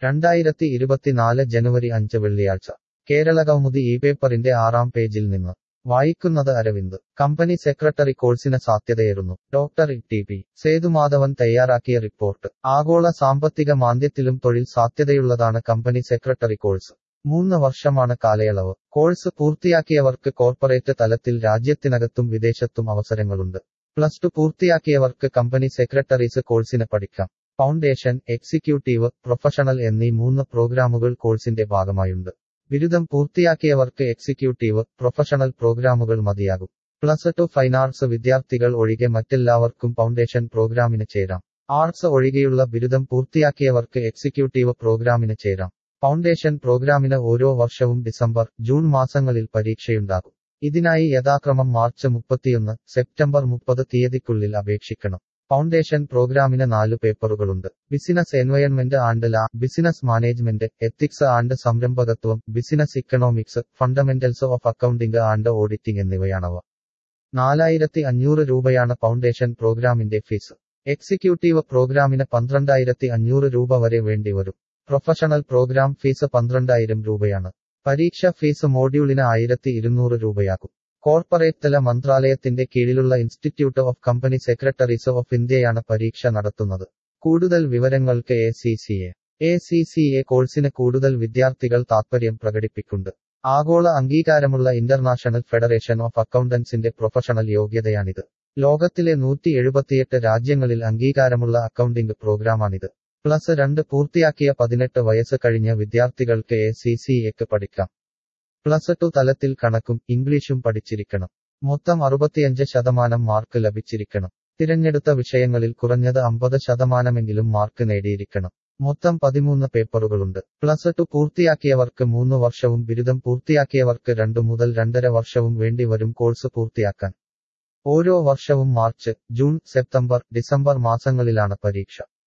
2024 ജനുവരി 5 വെള്ളിയാഴ്ച കേരളകൗമുദി ഈ പേപ്പറിന്റെ 6-ാം പേജിൽ നിന്ന് വായിക്കുന്നത് അരവിന്ദ്. കമ്പനി സെക്രട്ടറി കോഴ്സിന് സാധ്യതയേറുന്നു. Doctor TP. സേതുമാധവൻ തയ്യാറാക്കിയ റിപ്പോർട്ട്. ആഗോള സാമ്പത്തിക മാന്ദ്യത്തിലും തൊഴിൽ സാധ്യതയുള്ളതാണ് കമ്പനി സെക്രട്ടറി കോഴ്സ്. 3 വർഷമാണ് കാലയളവ്. കോഴ്സ് പൂർത്തിയാക്കിയവർക്ക് കോർപ്പറേറ്റ് തലത്തിൽ രാജ്യത്തിനകത്തും വിദേശത്തും അവസരങ്ങളുണ്ട്. +2 പൂർത്തിയാക്കിയവർക്ക് കമ്പനി സെക്രട്ടറീസ് കോഴ്സിന് പഠിക്കാം. ഫൗണ്ടേഷൻ, എക്സിക്യൂട്ടീവ്, പ്രൊഫഷണൽ എന്നീ 3 പ്രോഗ്രാമുകൾ കോഴ്സിന്റെ ഭാഗമായുണ്ട്. ബിരുദം പൂർത്തിയാക്കിയവർക്ക് എക്സിക്യൂട്ടീവ്, പ്രൊഫഷണൽ പ്രോഗ്രാമുകൾ മതിയാകും. +2 ഫൈൻ ആർട്സ് വിദ്യാർത്ഥികൾ ഒഴികെ മറ്റെല്ലാവർക്കും ഫൗണ്ടേഷൻ പ്രോഗ്രാമിന് ചേരാം. ആർട്സ് ഒഴികെയുള്ള ബിരുദം പൂർത്തിയാക്കിയവർക്ക് എക്സിക്യൂട്ടീവ് പ്രോഗ്രാമിന് ചേരാം. ഫൗണ്ടേഷൻ പ്രോഗ്രാമിന് ഓരോ വർഷവും ഡിസംബർ, ജൂൺ മാസങ്ങളിൽ പരീക്ഷയുണ്ടാകും. ഇതിനായി യഥാക്രമം മാർച്ച് 31, സെപ്റ്റംബർ 30 തീയതിക്കുള്ളിൽ അപേക്ഷിക്കണം. ഫൗണ്ടേഷൻ പ്രോഗ്രാമിന് 4 പേപ്പറുകളുണ്ട്. Business environment and law, business management, ethics and സംരംഭകത്വം, business economics, fundamentals of accounting and auditing എന്നിവയാണവ. 4500 രൂപയാണ് ഫൗണ്ടേഷൻ പ്രോഗ്രാമിന്റെ ഫീസ്. എക്സിക്യൂട്ടീവ് പ്രോഗ്രാമിന് 12500 രൂപ വരെ വേണ്ടിവരും. പ്രൊഫഷണൽ പ്രോഗ്രാം ഫീസ് 12000 രൂപയാണ്. പരീക്ഷ ഫീസ് മോഡ്യൂളിന് 1200 രൂപയാകും. കോർപ്പറേറ്റ് തല മന്ത്രാലയത്തിന്റെ കീഴിലുള്ള institute of company secretaries of ഇന്ത്യയാണ് പരീക്ഷ നടത്തുന്നത്. കൂടുതൽ വിവരങ്ങൾക്ക് ACCA കോഴ്സിന് കൂടുതൽ വിദ്യാർത്ഥികൾ താത്പര്യം പ്രകടിപ്പിക്കുന്നുണ്ട്. ആഗോള അംഗീകാരമുള്ള ഇന്റർനാഷണൽ ഫെഡറേഷൻ ഓഫ് അക്കൗണ്ടൻസിന്റെ പ്രൊഫഷണൽ യോഗ്യതയാണിത്. ലോകത്തിലെ 178 രാജ്യങ്ങളിൽ അംഗീകാരമുള്ള അക്കൗണ്ടിംഗ് പ്രോഗ്രാമാണിത്. +2 പൂർത്തിയാക്കിയ 18 വയസ്സ് കഴിഞ്ഞ വിദ്യാർത്ഥികൾക്ക് ACCAക്ക് പഠിക്കാം. +2 തലത്തിൽ കണക്കും ഇംഗ്ലീഷും പഠിച്ചിരിക്കണം. മൊത്തം 65% മാർക്ക് ലഭിച്ചിരിക്കണം. തിരഞ്ഞെടുത്ത വിഷയങ്ങളിൽ കുറഞ്ഞത് 50% മാർക്ക് നേടിയിരിക്കണം. മൊത്തം 13 പേപ്പറുകളുണ്ട്. +2 പൂർത്തിയാക്കിയവർക്ക് 3 വർഷവും ബിരുദം പൂർത്തിയാക്കിയവർക്ക് 2 മുതൽ 2.5 വർഷവും വേണ്ടിവരും കോഴ്സ് പൂർത്തിയാക്കാൻ. ഓരോ വർഷവും മാർച്ച്, ജൂൺ, സെപ്റ്റംബർ, ഡിസംബർ മാസങ്ങളിലാണ് പരീക്ഷ.